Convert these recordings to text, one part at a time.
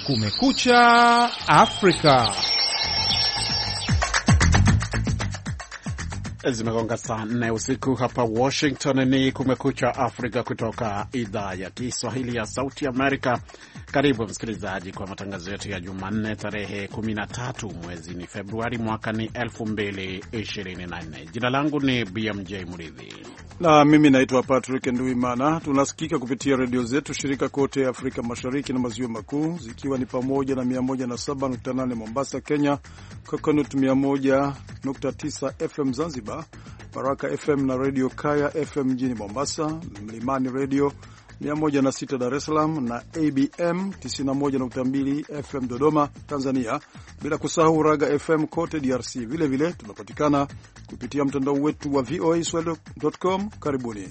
Kumekucha Afrika. Zimegonga saa 4 usiku hapa Washington. Ni Kumekucha Afrika kutoka idhaa ya Kiswahili ya Sauti Amerika. Karibu msikilizaji kwa matangazo yetu ya Jumanne tarehe 13 mwezi ni Februari mwaka ni 2024. Jina langu ni BMJ Muridhi. Na mimi naitwa Patrick Nduimana. Tunasikika kupitia redio zetu shirika kote Afrika Mashariki na Maziwa Makuu, zikiwa ni pamoja na 107.8 Mombasa, Kenya, Coconut 101.9 FM Zanzibar, Baraka FM na Radio Kaya FM mjini Mombasa, Mlimani Radio 106 Dar es Salaam na ABM 91.2 FM Dodoma, Tanzania, bila kusahau Raga FM kote DRC. Vile vile tunapatikana kupitia mtandao wetu wa voaswahili.com. Karibuni.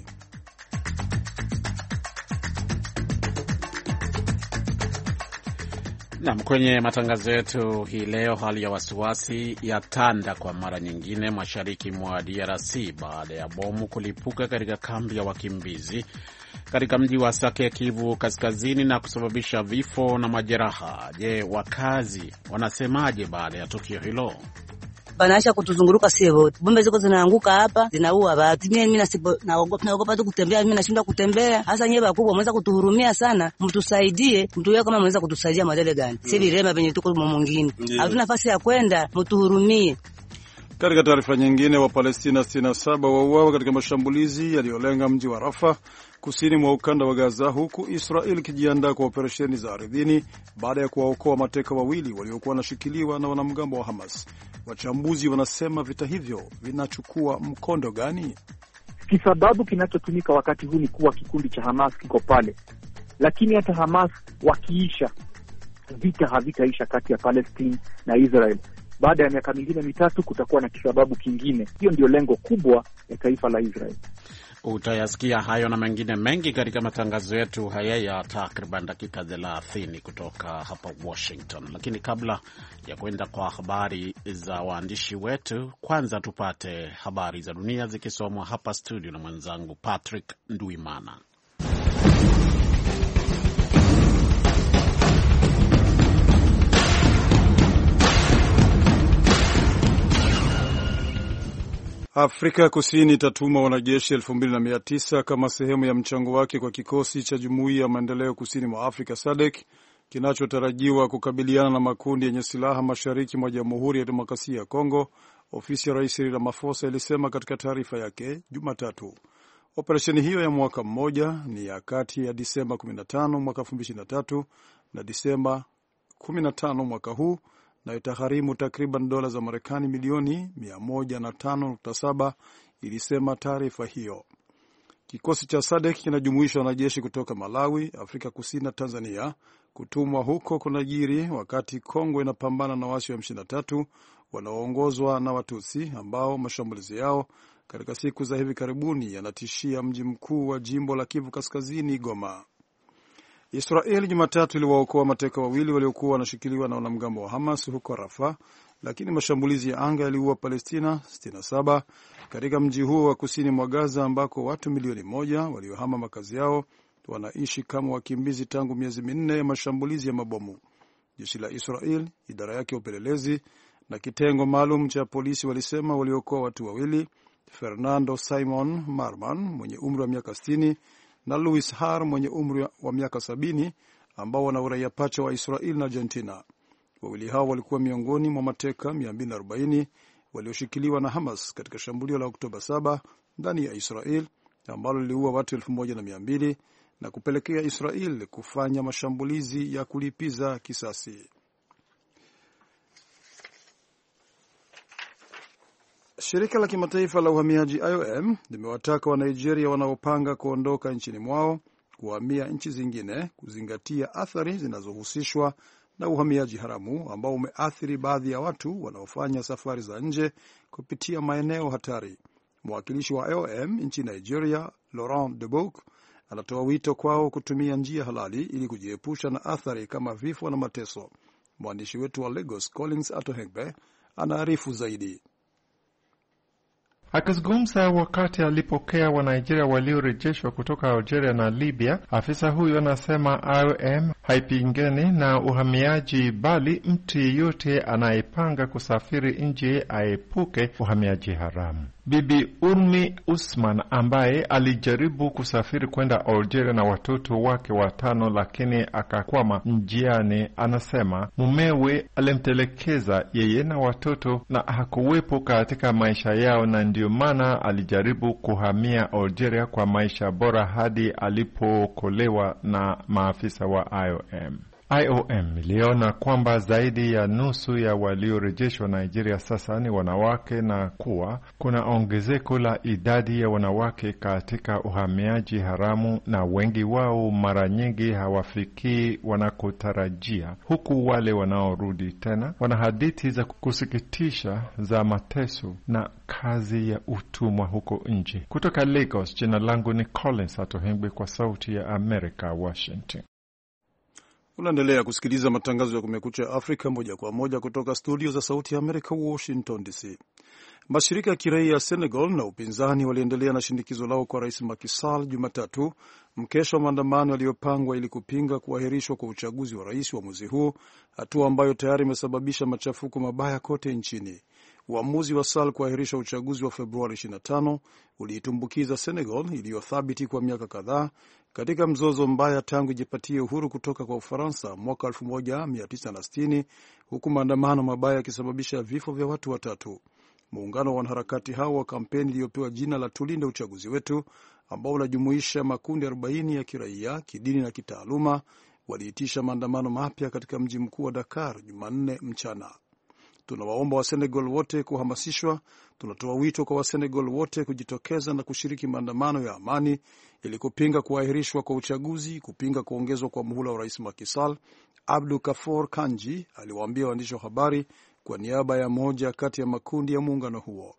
Na kwenye matangazo yetu hii leo, hali ya wasiwasi yatanda kwa mara nyingine mashariki mwa DRC baada ya bomu kulipuka katika kambi ya wakimbizi katika mji wa Sake, Kivu Kaskazini, na kusababisha vifo na majeraha. Je, wakazi wanasemaje baada ya tukio hilo? Banaacha kutuzunguruka sio wote. Bombe ziko zinaanguka hapa, zinaua watu. Mimi naogopa tu kutembea, mimi nashindwa kutembea. Hasa nyewe wakubwa mweza kutuhurumia sana, mtusaidie, mtuwe kama mweza kutusaidia madele gani. Sisi vilema penye tuko mwingine. Hatuna nafasi ya kwenda, mtuhurumie. Katika taarifa nyingine, wa Palestina 67 wauawa katika mashambulizi yaliyolenga mji wa Rafa kusini mwa ukanda wa Gaza, huku Israel ikijiandaa kwa operesheni za ardhini baada ya kuwaokoa mateka wawili waliokuwa wanashikiliwa na wanamgambo wa Hamas. Wachambuzi wanasema vita hivyo vinachukua mkondo gani? Kisababu kinachotumika wakati huu ni kuwa kikundi cha Hamas kiko pale, lakini hata Hamas wakiisha, vita havitaisha kati ya Palestine na Israel. Baada ya miaka mingine mitatu kutakuwa na kisababu kingine. Hiyo ndio lengo kubwa ya taifa la Israel. Utayasikia hayo na mengine mengi katika matangazo yetu haya ya takriban dakika 30 kutoka hapa Washington. Lakini kabla ya kwenda kwa habari za waandishi wetu, kwanza tupate habari za dunia zikisomwa hapa studio na mwenzangu Patrick Nduimana. Afrika Kusini itatuma wanajeshi 2900 kama sehemu ya mchango wake kwa kikosi cha Jumuiya ya Maendeleo Kusini mwa Afrika SADC kinachotarajiwa kukabiliana na makundi yenye silaha mashariki mwa Jamhuri ya Demokrasia ya Kongo, ofisi ya Rais Cyril Ramaphosa ilisema katika taarifa yake Jumatatu. Operesheni hiyo ya mwaka mmoja ni ya kati ya Disemba 15 mwaka 2023 na Disemba 15 mwaka huu, na itagharimu takriban dola za Marekani milioni 105.7, ilisema taarifa hiyo. Kikosi cha SADC kinajumuisha wanajeshi kutoka Malawi, Afrika Kusini na Tanzania. Kutumwa huko kunajiri wakati Kongo inapambana na waasi wa M23 wanaoongozwa na Watusi ambao mashambulizi yao katika siku za hivi karibuni yanatishia mji mkuu wa jimbo la Kivu Kaskazini, Goma. Israeli Jumatatu iliwaokoa mateka wawili waliokuwa wanashikiliwa na wanamgambo wa Hamas huko Rafa, lakini mashambulizi ya anga yaliua Palestina 67 katika mji huo wa kusini mwa Gaza, ambako watu milioni 1 waliohama makazi yao wanaishi kama wakimbizi tangu miezi minne ya mashambulizi ya mabomu. Jeshi la Israel, idara yake ya upelelezi na kitengo maalum cha polisi walisema waliokoa watu wawili, Fernando Simon Marman mwenye umri wa miaka 60 na Louis Har mwenye umri wa miaka 70, ambao wana uraia pacha wa Israel na Argentina. Wawili hao walikuwa miongoni mwa mateka 240 walioshikiliwa na Hamas katika shambulio la Oktoba 7 ndani ya Israel ambalo liliua watu 1200 na kupelekea Israel kufanya mashambulizi ya kulipiza kisasi. Shirika la kimataifa la uhamiaji IOM limewataka wa Nigeria wanaopanga kuondoka nchini mwao kuhamia nchi zingine kuzingatia athari zinazohusishwa na uhamiaji haramu ambao umeathiri baadhi ya watu wanaofanya safari za nje kupitia maeneo hatari. Mwakilishi wa IOM nchini Nigeria, Laurent Debouk, anatoa wito kwao kutumia njia halali ili kujiepusha na athari kama vifo na mateso. Mwandishi wetu wa Lagos, Collins Atohengbe, anaarifu zaidi. Akizungumza wakati alipokea wa Nigeria waliorejeshwa kutoka Algeria na Libya, afisa huyo anasema IOM haipingani na uhamiaji, bali mtu yeyote anayepanga kusafiri nje aepuke uhamiaji haramu. Bibi Urmi Usman ambaye alijaribu kusafiri kwenda Algeria na watoto wake 5 lakini akakwama njiani, anasema mumewe alimtelekeza yeye na watoto na hakuwepo katika maisha yao, na ndio maana alijaribu kuhamia Algeria kwa maisha bora hadi alipookolewa na maafisa wa IOM. IOM iliona kwamba zaidi ya nusu ya waliorejeshwa Nigeria sasa ni wanawake na kuwa kuna ongezeko la idadi ya wanawake katika uhamiaji haramu, na wengi wao mara nyingi hawafikii wanakotarajia, huku wale wanaorudi tena wana hadithi za kusikitisha za mateso na kazi ya utumwa huko nje. Kutoka Lagos, jina langu ni Collins Atohengwe kwa Sauti ya Amerika, Washington. Unaendelea kusikiliza matangazo ya Kumekucha Afrika moja kwa moja kutoka studio za Sauti ya Amerika, Washington DC. Mashirika ya kiraia ya Senegal na upinzani waliendelea na shinikizo lao kwa Rais Macky Sall Jumatatu, mkesha wa maandamano yaliyopangwa ili kupinga kuahirishwa kwa uchaguzi wa rais wa mwezi huu, hatua ambayo tayari imesababisha machafuko mabaya kote nchini. Uamuzi wa Sall kuahirisha uchaguzi wa Februari 25 uliitumbukiza Senegal iliyothabiti kwa miaka kadhaa katika mzozo mbaya tangu ijipatie uhuru kutoka kwa Ufaransa mwaka 1960, huku maandamano mabaya yakisababisha vifo vya watu 3. Muungano wa wanaharakati hao wa kampeni iliyopewa jina la Tulinde Uchaguzi Wetu, ambao unajumuisha makundi 40 ya kiraia, kidini na kitaaluma, waliitisha maandamano mapya katika mji mkuu wa Dakar Jumanne mchana. Tunawaomba Wasenegal wote kuhamasishwa. Tunatoa wito kwa Wasenegal wote kujitokeza na kushiriki maandamano ya amani ili kupinga kuahirishwa kwa uchaguzi, kupinga kuongezwa kwa muhula wa Rais Macky Sall, Abdou Kafor Kanji aliwaambia waandishi wa habari kwa niaba ya moja kati ya makundi ya muungano huo.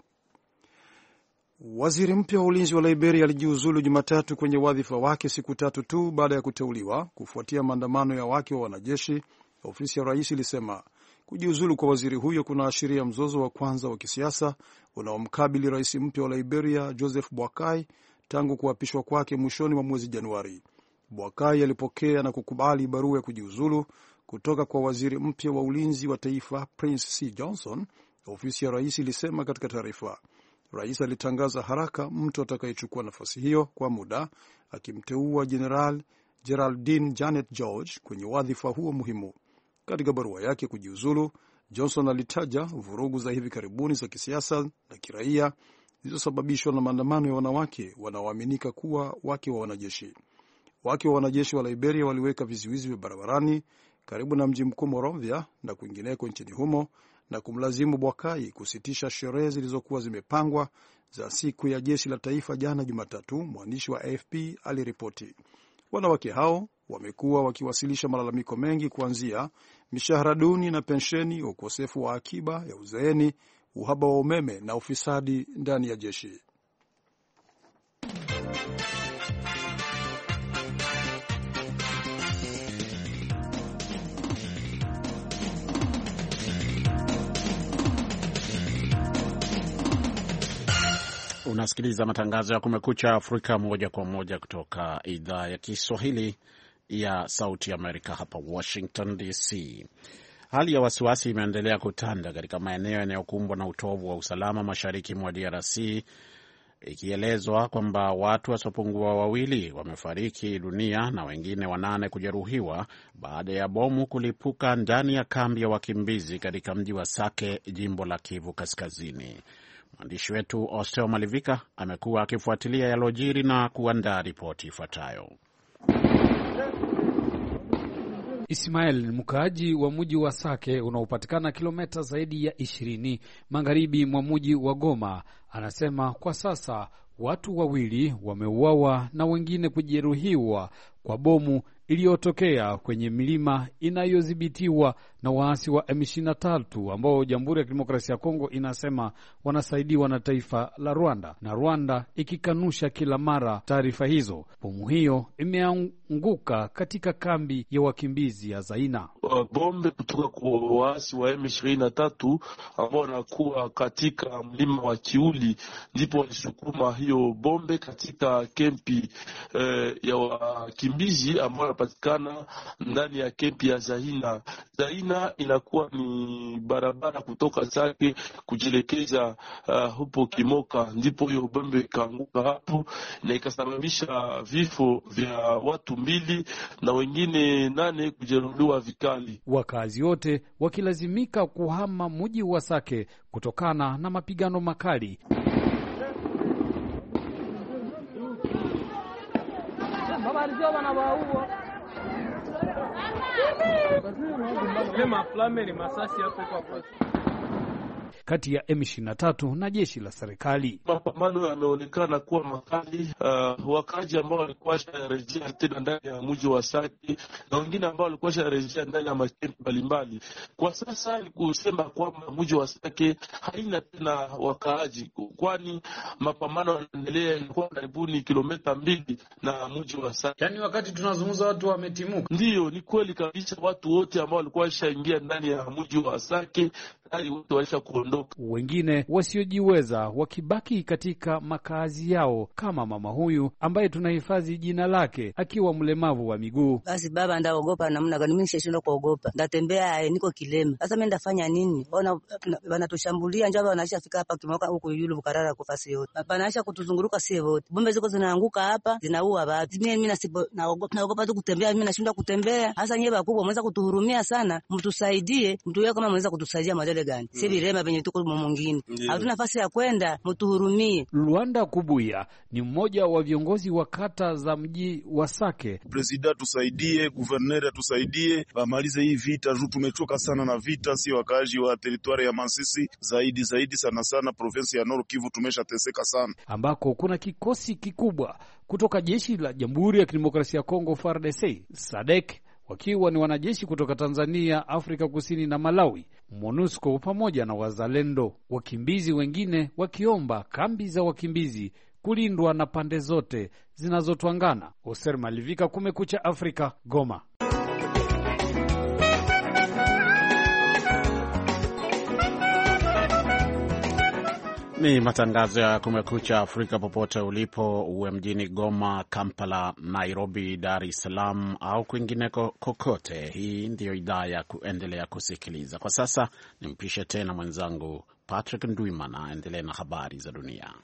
Waziri mpya wa ulinzi wa Liberia alijiuzulu Jumatatu kwenye wadhifa wake siku 3 tu baada ya kuteuliwa kufuatia maandamano ya wake wa wanajeshi, ofisi ya rais ilisema. Kujiuzulu kwa waziri huyo kunaashiria mzozo wa kwanza wa kisiasa unaomkabili rais mpya wa Liberia Joseph Boakai tangu kuapishwa kwake mwishoni mwa mwezi Januari. Boakai alipokea na kukubali barua ya kujiuzulu kutoka kwa waziri mpya wa ulinzi wa taifa Prince C. Johnson, ofisi ya rais ilisema katika taarifa. Rais alitangaza haraka mtu atakayechukua nafasi hiyo kwa muda, akimteua General Geraldine Janet George kwenye wadhifa huo muhimu. Katika barua yake kujiuzulu, Johnson alitaja vurugu za hivi karibuni za kisiasa na kiraia zilizosababishwa na maandamano ya wanawake wanaoaminika kuwa wake wa wanajeshi. Wake wa wanajeshi wa Liberia waliweka vizuizi vya barabarani karibu na mji mkuu Monrovia na kwingineko nchini humo na kumlazimu Boakai kusitisha sherehe zilizokuwa zimepangwa za siku ya jeshi la taifa jana Jumatatu, mwandishi wa AFP aliripoti. Wanawake hao wamekuwa wakiwasilisha malalamiko mengi kuanzia mishahara duni na pensheni, ukosefu wa akiba ya uzeeni, uhaba wa umeme na ufisadi ndani ya jeshi. Unasikiliza matangazo ya Kumekucha Afrika moja kwa moja kutoka idhaa ya Kiswahili ya Sauti Amerika hapa Washington DC. Hali ya wasiwasi imeendelea kutanda katika maeneo yanayokumbwa na utovu wa usalama mashariki mwa DRC, ikielezwa kwamba watu wasiopungua 2 wamefariki dunia na wengine 8 kujeruhiwa baada ya bomu kulipuka ndani ya kambi ya wakimbizi katika mji wa Sake, jimbo la Kivu Kaskazini. Mwandishi wetu Osteo Malivika amekuwa akifuatilia yalojiri na kuandaa ripoti ifuatayo. Ismail, mkaaji wa mji wa Sake unaopatikana kilomita zaidi ya 20 magharibi mwa mji wa Goma, anasema kwa sasa watu 2 wameuawa na wengine kujeruhiwa kwa bomu iliyotokea kwenye milima inayodhibitiwa na waasi wa M23 ambao Jamhuri ya Kidemokrasia ya Kongo inasema wanasaidiwa na taifa la Rwanda, na Rwanda ikikanusha kila mara taarifa hizo. Bomu hiyo imeanguka katika kambi ya wakimbizi ya Zaina. Bombe kutoka kwa waasi wa M23 ambao wanakuwa katika mlima wa Kiuli, ndipo walisukuma hiyo bombe katika kempi ya wakimbizi ambao wanapatikana ndani ya kempi ya Zaina. Zaina inakuwa ni barabara kutoka Sake kujielekeza hupo Kimoka, ndipo hiyo bombe ikaanguka hapo na ikasababisha vifo vya watu 2 na wengine 8 kujeruhiwa vikali. Wakazi wote wakilazimika kuhama mji wa Sake kutokana na mapigano makali. Kati ya M23 na jeshi la serikali. Mapambano yameonekana kuwa makali. Wakaji ambao walikuwa sharejea tena ndani ya mji wa Sake na wengine ambao walikuwa sharejea ndani ya makempi mbalimbali. Kwa sasa ni kusema kwamba mji wa Sake haina tena wakaji, kwani mapambano yanaendelea kwa karibuni kilomita 2 na mji wa Sake. Yaani wakati tunazungumza watu wametimuka. Ndiyo, ni kweli kabisa, watu wote ambao walikuwa washaingia ndani ya mji wa Sake tayari wote walisha kuondoka. Wengine wasiojiweza wakibaki katika makazi yao, kama mama huyu ambaye tunahifadhi jina lake, akiwa mlemavu wa miguu. Basi baba, ndaogopa namna gani? Mimi nishashindwa kuogopa, ndatembea, niko kilema. Sasa mimi ndafanya nini? Ona wanatushambulia, njoo wanaisha fika hapa Kimoka huko yule Bukarara kwa fasi yote. Wanaacha kutuzunguruka sio wote. Bombe ziko zinaanguka hapa, zinaua watu. Mimi naogopa tu kutembea, mimi nashindwa kutembea. Sasa nyewe wakubwa mweza kutuhurumia sana, mtusaidie, mtu yeye kama mweza kutusaidia madele gani? Si vilema venye tuko mwingine. Hatuna nafasi ya kwenda, mtuhurumie. Luanda Kubuya ni mmoja wa viongozi wa kata za mji wa Sake. President tusaidie, governor tusaidie, wamalize hii vita. Tumechoka sana na vita, si wakazi wa teritwari ya Masisi, zaidi sana province ya Nord Kivu tumeshateseka sana, ambako kuna kikosi kikubwa kutoka jeshi la Jamhuri ya Kidemokrasia ya Kongo FARDC, SADC, wakiwa ni wanajeshi kutoka Tanzania, Afrika Kusini na Malawi, MONUSCO pamoja na wazalendo. Wakimbizi wengine wakiomba kambi za wakimbizi kulindwa na pande zote zinazotwangana. Oser Malivika, Kumekucha Afrika, Goma. Ni matangazo ya Kumekucha Afrika popote ulipo, uwe mjini Goma, Kampala, Nairobi, Dar es Salaam au kwingineko kokote. Hii ndiyo idhaa ya kuendelea kusikiliza. Kwa sasa nimpishe tena mwenzangu Patrick Ndwimana aendelee na habari za dunia.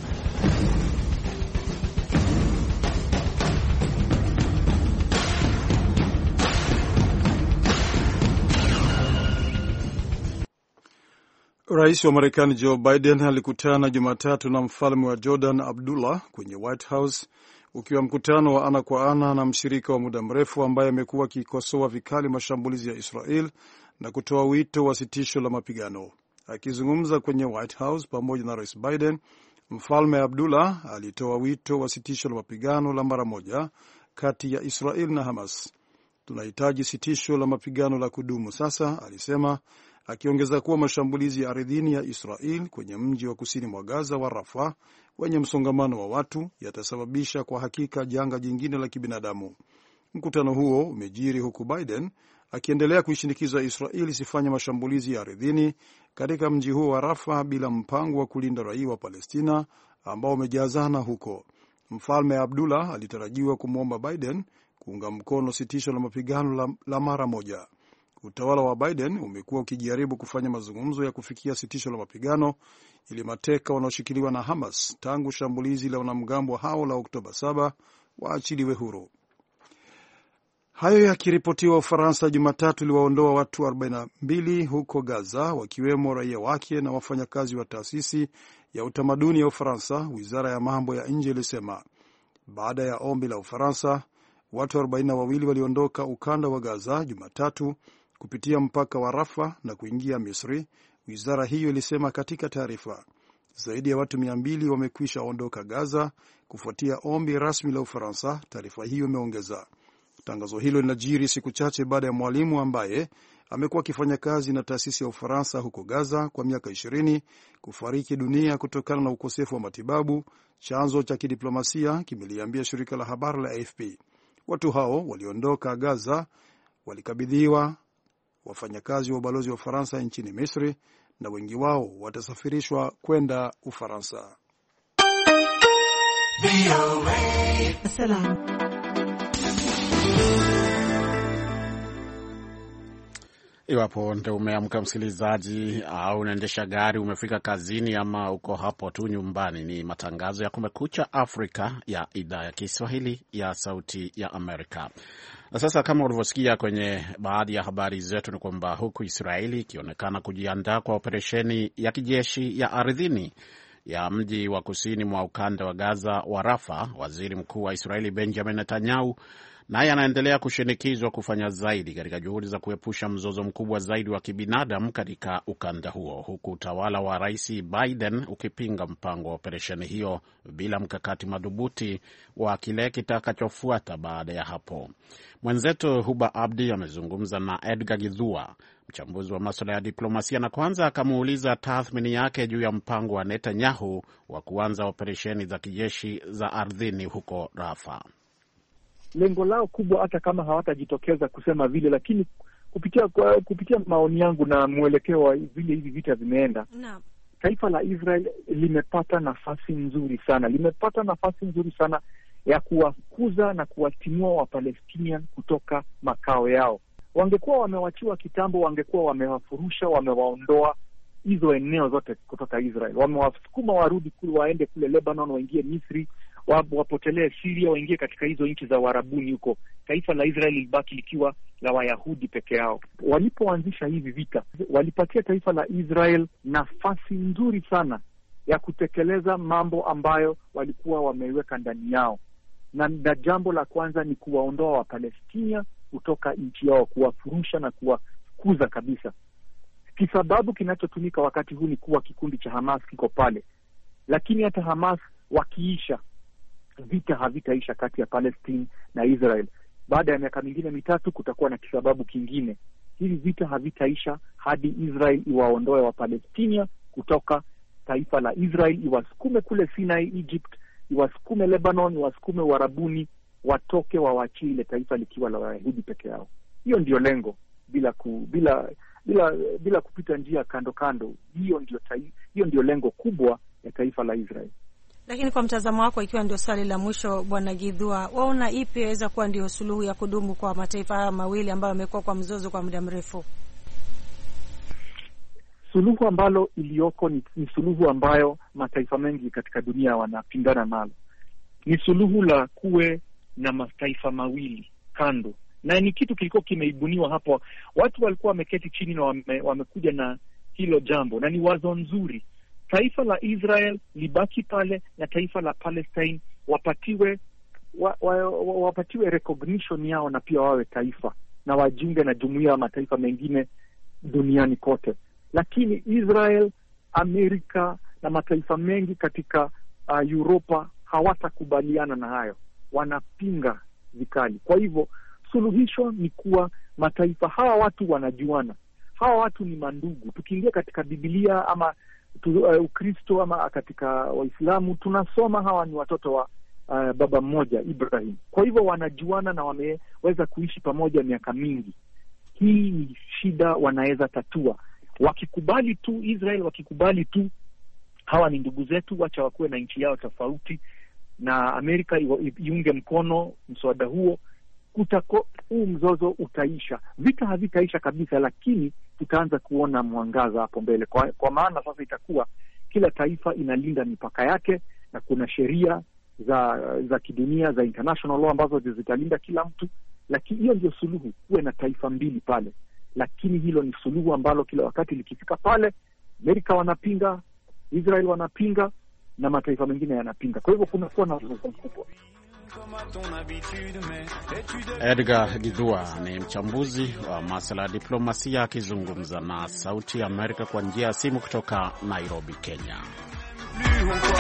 Rais wa Marekani Joe Biden alikutana Jumatatu na mfalme wa Jordan Abdullah kwenye White House, ukiwa mkutano wa ana kwa ana na mshirika wa muda mrefu ambaye amekuwa akikosoa vikali mashambulizi ya Israel na kutoa wito wa sitisho la mapigano. Akizungumza kwenye White House pamoja na Rais Biden, mfalme Abdullah alitoa wito wa sitisho la mapigano la mara moja kati ya Israel na Hamas. Tunahitaji sitisho la mapigano la kudumu sasa, alisema, akiongeza kuwa mashambulizi ya ardhini ya Israel kwenye mji wa kusini mwa Gaza wa Rafah wenye msongamano wa watu yatasababisha kwa hakika janga jingine la kibinadamu. Mkutano huo umejiri huku Biden akiendelea kuishinikiza Israel isifanye mashambulizi ya ardhini katika mji huo wa Rafah bila mpango wa kulinda raia wa Palestina ambao umejazana huko. Mfalme Abdullah alitarajiwa kumwomba Biden kuunga mkono sitisho la mapigano la mara moja. Utawala wa Biden umekuwa ukijaribu kufanya mazungumzo ya kufikia sitisho la mapigano ili mateka wanaoshikiliwa na Hamas tangu shambulizi la wanamgambo hao la Oktoba 7 waachiliwe huru. Hayo yakiripotiwa, Ufaransa Jumatatu iliwaondoa watu 42 huko Gaza, wakiwemo raia wake na wafanyakazi wa taasisi ya utamaduni ya Ufaransa, wizara ya mambo ya nje ilisema. Baada ya ombi la Ufaransa, watu 42 waliondoka ukanda wa Gaza Jumatatu kupitia mpaka wa Rafa na kuingia Misri, wizara hiyo ilisema katika taarifa. Zaidi ya watu 200 wamekwisha ondoka Gaza kufuatia ombi rasmi la Ufaransa, taarifa hiyo imeongeza. Tangazo hilo linajiri siku chache baada ya mwalimu ambaye amekuwa akifanya kazi na taasisi ya Ufaransa huko Gaza kwa miaka 20 kufariki dunia kutokana na ukosefu wa matibabu, chanzo cha kidiplomasia kimeliambia shirika la habari la AFP. Watu hao waliondoka Gaza walikabidhiwa wafanyakazi wa ubalozi wa Ufaransa nchini Misri na wengi wao watasafirishwa kwenda Ufaransa. Iwapo ndio umeamka msikilizaji, au unaendesha gari, umefika kazini ama uko hapo tu nyumbani, ni matangazo ya Kumekucha Afrika ya idhaa ya Kiswahili ya Sauti ya Amerika. Na sasa, kama ulivyosikia kwenye baadhi ya habari zetu, ni kwamba huku Israeli ikionekana kujiandaa kwa operesheni ya kijeshi ya ardhini ya mji wa kusini mwa ukanda wa Gaza wa Rafa, waziri mkuu wa Israeli Benjamin Netanyahu naye anaendelea kushinikizwa kufanya zaidi katika juhudi za kuepusha mzozo mkubwa zaidi wa kibinadamu katika ukanda huo, huku utawala wa Rais Biden ukipinga mpango wa operesheni hiyo bila mkakati madhubuti wa kile kitakachofuata baada ya hapo. Mwenzetu Huba Abdi amezungumza na Edgar Githua, mchambuzi wa masuala ya diplomasia, na kwanza akamuuliza tathmini yake juu ya mpango wa Netanyahu wa kuanza operesheni za kijeshi za ardhini huko Rafa. Lengo lao kubwa, hata kama hawatajitokeza kusema vile, lakini kupitia maoni yangu na mwelekeo wa vile hivi vita vimeenda, taifa la Israel limepata nafasi nzuri sana ya kuwafukuza na kuwatimua wa Palestinian kutoka makao yao. Wangekuwa wamewachiwa kitambo, wangekuwa wamewafurusha, wamewaondoa hizo eneo zote kutoka Israel. Wamewasukuma warudi kule, waende kule Lebanon, waingie Misri, wapotelee Syria, waingie katika hizo nchi za Warabuni huko. Taifa la Israel libaki likiwa la Wayahudi peke yao. Walipoanzisha hivi vita, walipatia taifa la Israel nafasi nzuri sana ya kutekeleza mambo ambayo walikuwa wameiweka ndani yao. Na jambo la kwanza ni kuwaondoa Wapalestina kutoka nchi yao, kuwafurusha na kuwafukuza kabisa. Kisababu kinachotumika wakati huu ni kuwa kikundi cha Hamas kiko pale. Lakini hata Hamas wakiisha, vita havitaisha kati ya Palestine na Israel. Baada ya miaka mingine 3 kutakuwa na kisababu kingine. Hivi vita havitaisha hadi Israel iwaondoe wa Palestina kutoka taifa la Israel, iwasukume kule Sinai, Egypt, iwasukume Lebanon, iwasukume Warabuni, watoke wawaachie ile taifa likiwa la Wayahudi peke yao. Hiyo ndio lengo, bila kupita njia kando. Hiyo ndio lengo kubwa ya taifa la Israel. Lakini kwa mtazamo wako, ikiwa ndio swali la mwisho, Bwana Githua, waona ipi inaweza kuwa ndio suluhu ya kudumu kwa mataifa haya mawili ambayo yamekuwa kwa mzozo kwa muda mrefu? Suluhu ambalo iliyoko ni suluhu ambayo mataifa mengi katika dunia wanapingana nalo. Ni suluhu la kuwe na mataifa mawili kando. Na ni kitu kilikuwa kimeibuniwa hapo. Watu walikuwa wameketi chini na wamekuja na hilo jambo, na ni wazo nzuri. Taifa la Israel libaki pale na taifa la Palestine wapatiwe recognition yao, na pia wawe taifa na wajiunge na jumuiya ya mataifa mengine duniani kote. Lakini Israel, Amerika na mataifa mengi katika Europa hawatakubaliana na hayo, wanapinga vikali. Kwa hivyo suluhisho ni kuwa mataifa hawa, watu wanajuana, hawa watu ni mandugu. Tukiingia katika Biblia ama Ukristo ama katika Waislamu, tunasoma hawa ni watoto wa baba mmoja, Ibrahim. Kwa hivyo wanajuana na wameweza kuishi pamoja miaka mingi. Hii ni shida wanaweza tatua wakikubali tu. Israel wakikubali tu hawa ni ndugu zetu, wacha wakuwe na nchi yao tofauti, na Amerika iunge mkono mswada huo, huu mzozo utaisha. Vita havitaisha kabisa, lakini tutaanza kuona mwangaza hapo mbele. Kwa maana sasa itakuwa kila taifa inalinda mipaka yake, na kuna sheria za kidunia, za international law ambazo zitalinda kila mtu. Lakini hiyo ndio suluhu, kuwe na taifa mbili pale. Lakini hilo ni suluhu ambalo kila wakati likifika pale, Amerika wanapinga, Israel wanapinga, na mataifa mengine yanapinga. Kwa hivyo kunakuwa na mzozo mkubwa. Edgar Githua ni mchambuzi wa masuala ya diplomasia akizungumza na Sauti ya Amerika kwa njia ya simu kutoka Nairobi, Kenya. ou quoi?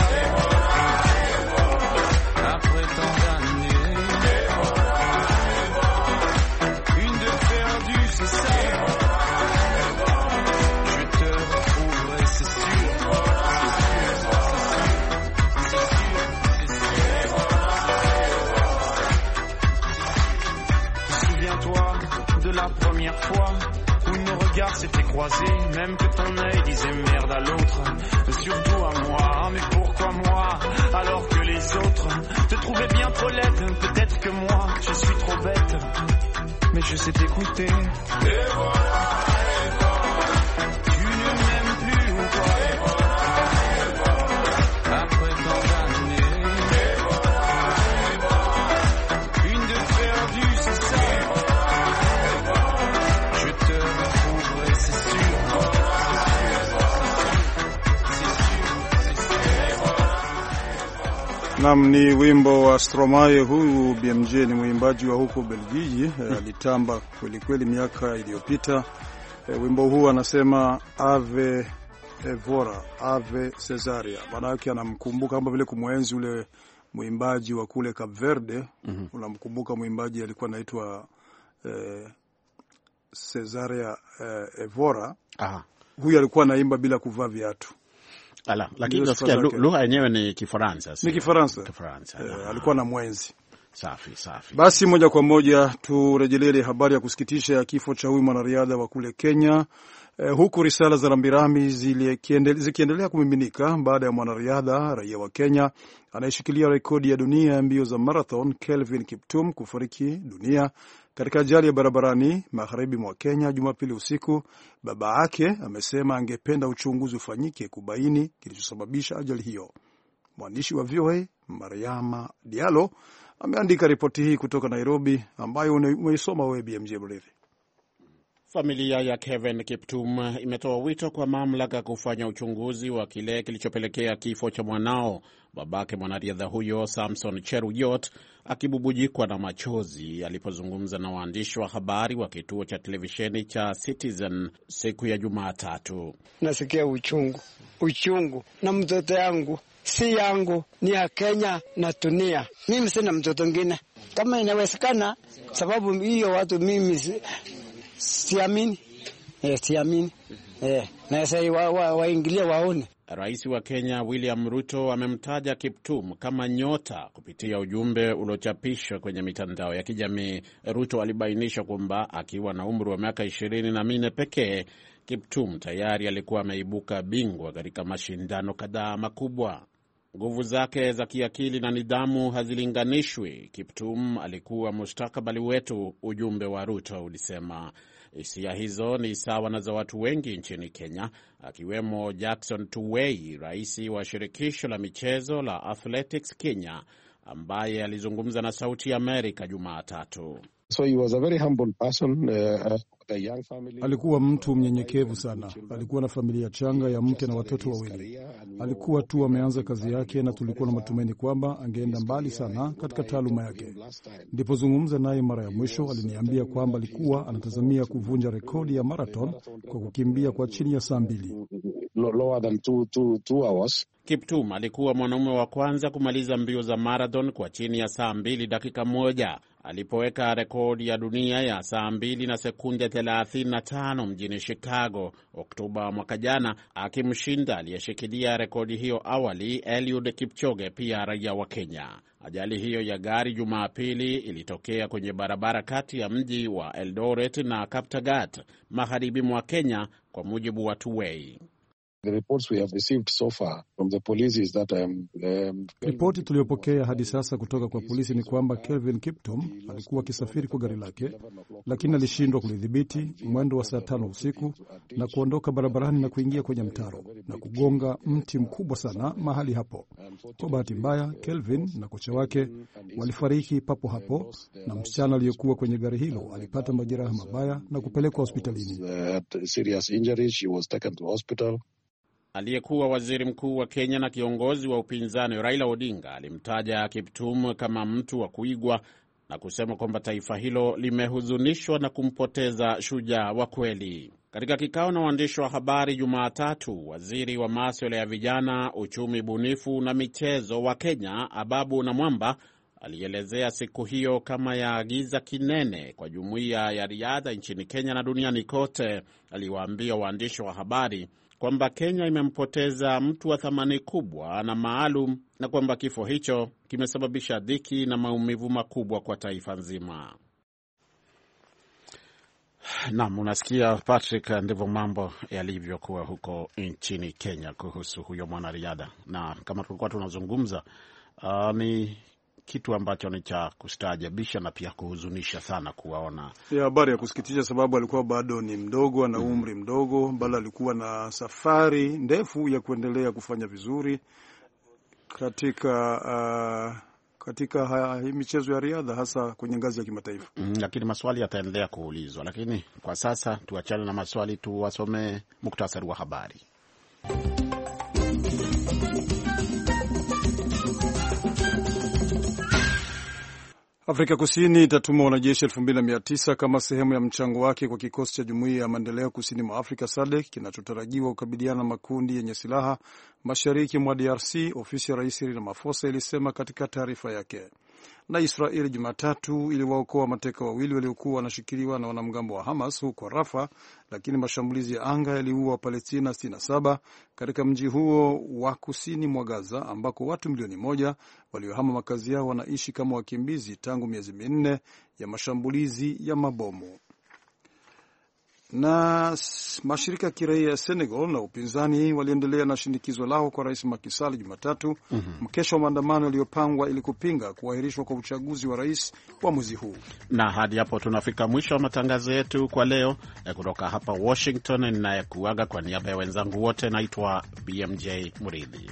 Après tant d'années, une de perdue, c'est ça. Je te retrouverai, c'est sûr. Souviens-toi de la première fois où nos regards s'étaient croisés, même que ton œil disait merde à l'autre, surtout à moi. Mais pourquoi moi, alors que les autres te trouvaient bien trop laide? Peut-être que moi, je suis trop bête, mais je sais t'écouter. Et voilà, tu ne m'aimes plus ou quoi? Après tant d'années, une de perdue, c'est ça. Je te retrouverai, c'est sûr. Nam, ni wimbo wa Stromae. Huyu BMJ ni mwimbaji wa huko Belgiji, alitamba kweli kweli miaka iliyopita. Wimbo huu anasema Ave Evora, Ave Cesaria. Maana yake anamkumbuka kama vile kumwenzi ule mwimbaji wa kule Cape Verde. Unamkumbuka mwimbaji alikuwa anaitwa Cesaria Evora. Huyu alikuwa anaimba bila kuvaa viatu. Lakini nasikia lugha yenyewe ni Kifaransa. Ni Kifaransa. Alikuwa na mwenzi. Safi. Basi moja kwa moja turejelee habari ya kusikitisha ya kifo cha huyu mwanariadha wa kule Kenya. Huku risala za rambirambi zikiendelea kumiminika baada ya mwanariadha raia wa Kenya anayeshikilia rekodi ya dunia ya mbio za marathon Kelvin Kiptum kufariki dunia katika ajali ya barabarani magharibi mwa Kenya Jumapili usiku. Baba yake amesema angependa uchunguzi ufanyike kubaini kilichosababisha ajali hiyo. Mwandishi wa VOA Mariama Diallo ameandika ripoti hii kutoka Nairobi, ambayo umeisoma wewe BMJ Mridhi. Familia ya Kevin Kiptum imetoa wito kwa mamlaka kufanya uchunguzi wa kile kilichopelekea kifo cha mwanao. Babake mwanariadha huyo Samson Cheruyot akibubujikwa na machozi alipozungumza na waandishi wa habari wa kituo cha televisheni cha Citizen siku ya Jumatatu. Nasikia uchungu na mtoto yangu si yangu, ni ya Kenya na dunia. Mimi sina mtoto mwingine. Kama inawezekana, sababu hiyo watu mimi siamini. Na sasa waingilie waone. Rais wa Kenya William Ruto amemtaja Kiptum kama nyota kupitia ujumbe uliochapishwa kwenye mitandao ya kijamii. Ruto alibainisha kwamba akiwa na umri wa miaka 24 pekee, Kiptum tayari alikuwa ameibuka bingwa katika mashindano kadhaa makubwa. Nguvu zake za kiakili na nidhamu hazilinganishwi. Kiptum alikuwa mustakabali wetu, ujumbe wa Ruto ulisema. Hisia hizo ni sawa na za watu wengi nchini Kenya, akiwemo Jackson Tuwei, rais wa shirikisho la michezo la Athletics Kenya, ambaye alizungumza na Sauti ya Amerika Jumatatu. So he was a very humble person, alikuwa mtu mnyenyekevu sana. Alikuwa na familia changa ya mke na watoto wawili. Alikuwa tu ameanza kazi yake na tulikuwa na matumaini kwamba angeenda mbali sana katika taaluma yake. Nilipozungumza naye mara ya mwisho, aliniambia kwamba alikuwa anatazamia kuvunja rekodi ya marathon kwa kukimbia kwa chini ya saa 2. Kiptum alikuwa mwanaume wa kwanza kumaliza mbio za marathon kwa chini ya saa 2 dakika 1 alipoweka rekodi ya dunia ya saa 2 na sekunde 35 mjini Chicago Oktoba mwaka jana, akimshinda aliyeshikilia rekodi hiyo awali Eliud Kipchoge, pia raia wa Kenya. Ajali hiyo ya gari Jumapili ilitokea kwenye barabara kati ya mji wa Eldoret na Kaptagat magharibi mwa Kenya, kwa mujibu wa Tuwei. Ripoti tuliyopokea hadi sasa kutoka kwa polisi ni kwamba Kelvin Kiptum alikuwa akisafiri kwa gari lake, lakini alishindwa kulidhibiti mwendo wa saa 5 usiku na kuondoka barabarani na kuingia kwenye mtaro na kugonga mti mkubwa sana mahali hapo. Kwa bahati mbaya, Kelvin na kocha wake walifariki papo hapo, na msichana aliyekuwa kwenye gari hilo alipata majeraha mabaya na kupelekwa hospitalini. Aliyekuwa waziri mkuu wa Kenya na kiongozi wa upinzani Raila Odinga alimtaja Kiptum kama mtu wa kuigwa na kusema kwamba taifa hilo limehuzunishwa na kumpoteza shujaa wa kweli. Katika kikao na waandishi wa habari Jumatatu, waziri wa masuala ya vijana, uchumi bunifu na michezo wa Kenya, Ababu Namwamba, alielezea siku hiyo kama ya giza kinene kwa jumuiya ya riadha nchini Kenya na duniani kote. Aliwaambia waandishi wa habari kwamba Kenya imempoteza mtu wa thamani kubwa na maalum, na kwamba kifo hicho kimesababisha dhiki na maumivu makubwa kwa taifa nzima. Naam, unasikia Patrick, ndivyo mambo yalivyokuwa huko nchini Kenya kuhusu huyo mwanariadha. Na kama tulikuwa tunazungumza, ni kitu ambacho ni cha kustaajabisha na pia kuhuzunisha sana kuwaona. Habari ya kusikitisha, sababu alikuwa bado ni mdogo, ana umri mdogo, bali alikuwa na safari ndefu ya kuendelea kufanya vizuri katika hii michezo ya riadha, hasa kwenye ngazi ya kimataifa. Lakini maswali yataendelea kuulizwa, lakini kwa sasa tuachane na maswali, tuwasomee muktasari wa habari. Afrika Kusini itatuma wanajeshi 2,900 kama sehemu ya mchango wake kwa kikosi cha Jumuiya ya Maendeleo Kusini mwa Afrika SADC kinachotarajiwa kukabiliana na makundi yenye silaha mashariki mwa DRC, ofisi ya Rais Cyril Ramaphosa ilisema katika taarifa yake. Na Israeli Jumatatu iliwaokoa mateka wawili waliokuwa wanashikiliwa na wanamgambo wa Hamas huko Rafa, lakini mashambulizi ya anga yaliua Wapalestina 67 katika mji huo wa kusini mwa Gaza, ambako watu milioni 1 waliohama makazi yao wanaishi kama wakimbizi tangu miezi 4 ya mashambulizi ya mabomu. Na mashirika ya kiraia ya Senegal na upinzani waliendelea na shinikizo lao kwa Rais Macky Sall Jumatatu, mkesha wa maandamano yaliyopangwa ili kupinga kuahirishwa kwa uchaguzi wa rais wa mwezi huu. Na hadi hapo tunafika mwisho wa matangazo yetu kwa leo. Kutoka hapa Washington, ninayekuaga kwa niaba ya wenzangu wote, naitwa BMJ Muridhi.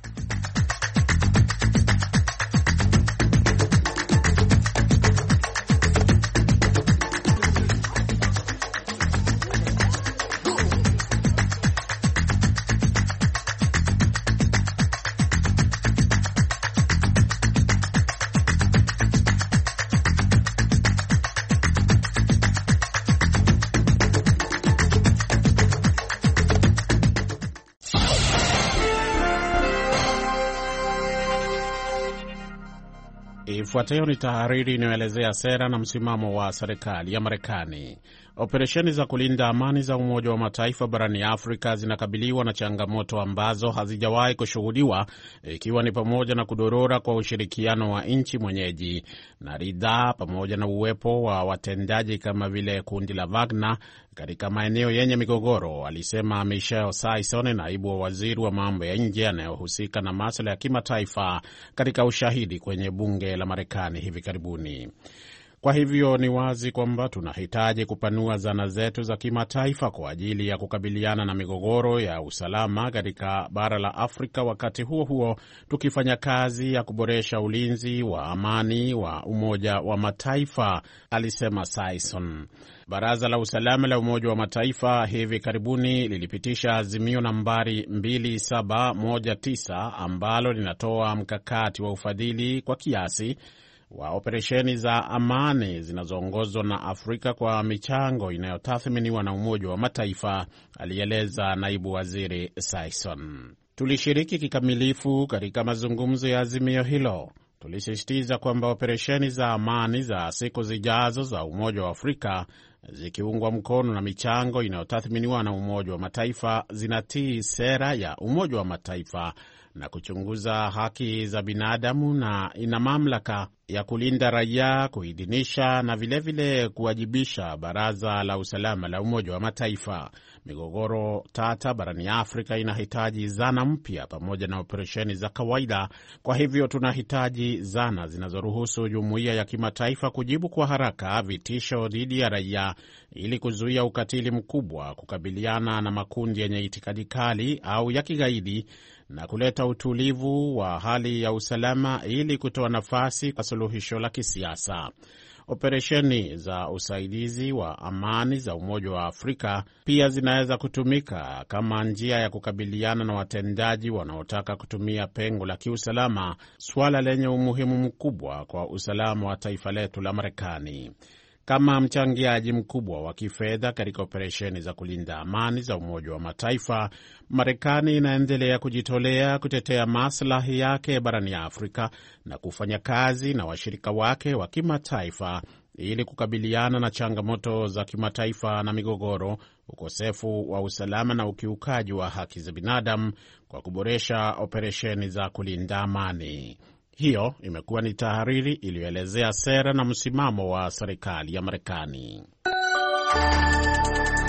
Ifuatayo ni tahariri inayoelezea sera na msimamo wa serikali ya Marekani. Operesheni za kulinda amani za Umoja wa Mataifa barani Afrika zinakabiliwa na changamoto ambazo hazijawahi kushuhudiwa, ikiwa ni pamoja na kudorora kwa ushirikiano wa nchi mwenyeji na ridhaa, pamoja na uwepo wa watendaji kama vile kundi la Wagner katika maeneo yenye migogoro, alisema Michelle Sisson, naibu wa waziri wa mambo ya nje anayohusika na masuala ya kimataifa, katika ushahidi kwenye bunge la Marekani hivi karibuni. Kwa hivyo ni wazi kwamba tunahitaji kupanua zana zetu za kimataifa kwa ajili ya kukabiliana na migogoro ya usalama katika bara la Afrika, wakati huo huo tukifanya kazi ya kuboresha ulinzi wa amani wa Umoja wa Mataifa, alisema Sisson. Baraza la Usalama la Umoja wa Mataifa hivi karibuni lilipitisha azimio nambari 2719 ambalo linatoa mkakati wa ufadhili kwa kiasi wa operesheni za amani zinazoongozwa na Afrika kwa michango inayotathminiwa na Umoja wa Mataifa, alieleza naibu waziri Sisson. Tulishiriki kikamilifu katika mazungumzo ya azimio hilo. Tulisisitiza kwamba operesheni za amani za siku zijazo za Umoja wa Afrika, zikiungwa mkono na michango inayotathminiwa na Umoja wa Mataifa, zinatii sera ya Umoja wa Mataifa na kuchunguza haki za binadamu, na ina mamlaka ya kulinda raia, kuidhinisha na vilevile kuwajibisha Baraza la Usalama la Umoja wa Mataifa. Migogoro tata barani Afrika inahitaji zana mpya pamoja na operesheni za kawaida. Kwa hivyo tunahitaji zana zinazoruhusu jumuiya ya kimataifa kujibu kwa haraka vitisho dhidi ya raia ili kuzuia ukatili mkubwa, kukabiliana na makundi yenye itikadi kali au ya kigaidi na kuleta utulivu wa hali ya usalama ili kutoa nafasi kwa suluhisho la kisiasa. Operesheni za usaidizi wa amani za Umoja wa Afrika pia zinaweza kutumika kama njia ya kukabiliana na watendaji wanaotaka kutumia pengo la kiusalama, suala lenye umuhimu mkubwa kwa usalama wa taifa letu la Marekani. Kama mchangiaji mkubwa wa kifedha katika operesheni za kulinda amani za Umoja wa Mataifa, Marekani inaendelea kujitolea kutetea maslahi yake barani Afrika na kufanya kazi na washirika wake wa kimataifa ili kukabiliana na changamoto za kimataifa na migogoro, ukosefu wa usalama na ukiukaji wa haki za binadamu kwa kuboresha operesheni za kulinda amani. Hiyo imekuwa ni tahariri iliyoelezea sera na msimamo wa serikali ya Marekani.